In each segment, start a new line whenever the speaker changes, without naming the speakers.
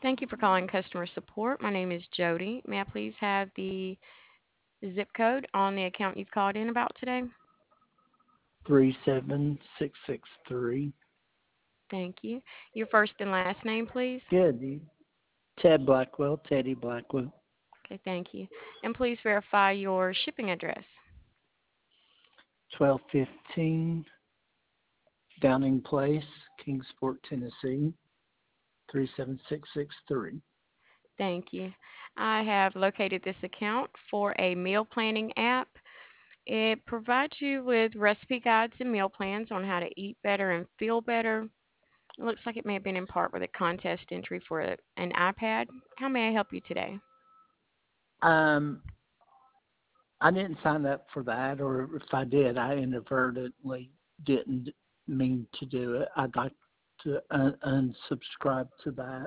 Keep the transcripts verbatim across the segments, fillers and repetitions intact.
Thank you for calling customer support. My name is Jody. May I please have the zip code on the account you've called in about today?
three seven six six three.
Thank you. Your first and last name, please.
Good. You- Ted Blackwell, Teddy Blackwell,
Okay, thank you. And please verify your shipping address.
twelve fifteen Downing Place, Kingsport, Tennessee, three seven six six three.
Thank you. I have located this account for a meal planning app. It provides you with recipe guides and meal plans on how to eat better and feel better. It looks like it may have been in part with a contest entry for a, an iPad. How may I help you today?
Um, I didn't sign up for that, or if I did, I inadvertently didn't mean to do it. I'd like to un- unsubscribe to that.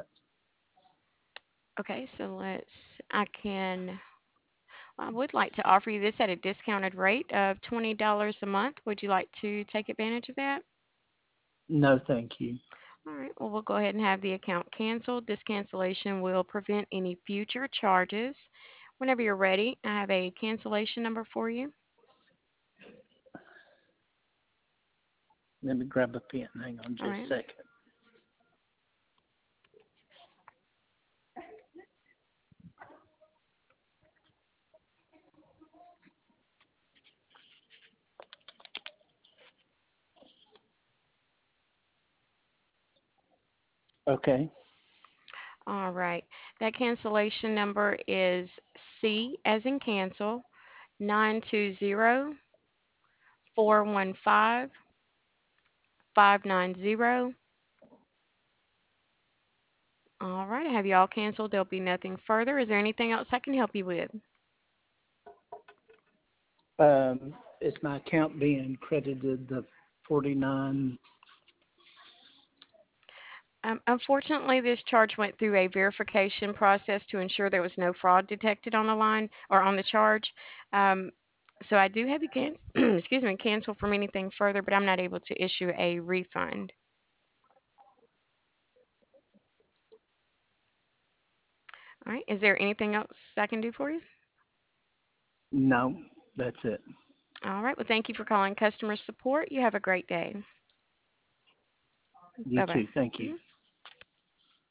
Okay, so let's, I can, I would like to offer you this at a discounted rate of twenty dollars a month. Would you like to take advantage of that?
No, thank you.
All right, well, we'll go ahead and have the account canceled. This cancellation will prevent any future charges. Whenever you're ready, I have a cancellation number for you.
Let me grab a pen. Hang on
All
just
right.
a second. Okay.
All right. That cancellation number is C as in cancel, nine two zero four one five five nine zero. All right. I have you all canceled. There'll be nothing further. Is there anything else I can help you with?
Um, is my account being credited the forty-nine?
Um, unfortunately, this charge went through a verification process to ensure there was no fraud detected on the line or on the charge. Um, so I do have you can excuse me cancel from anything further, but I'm not able to issue a refund. All right. Is there anything else I can do for you?
No, that's it.
All right. Well, thank you for calling customer support. You have a great day.
You
Bye bye.
too. Thank you.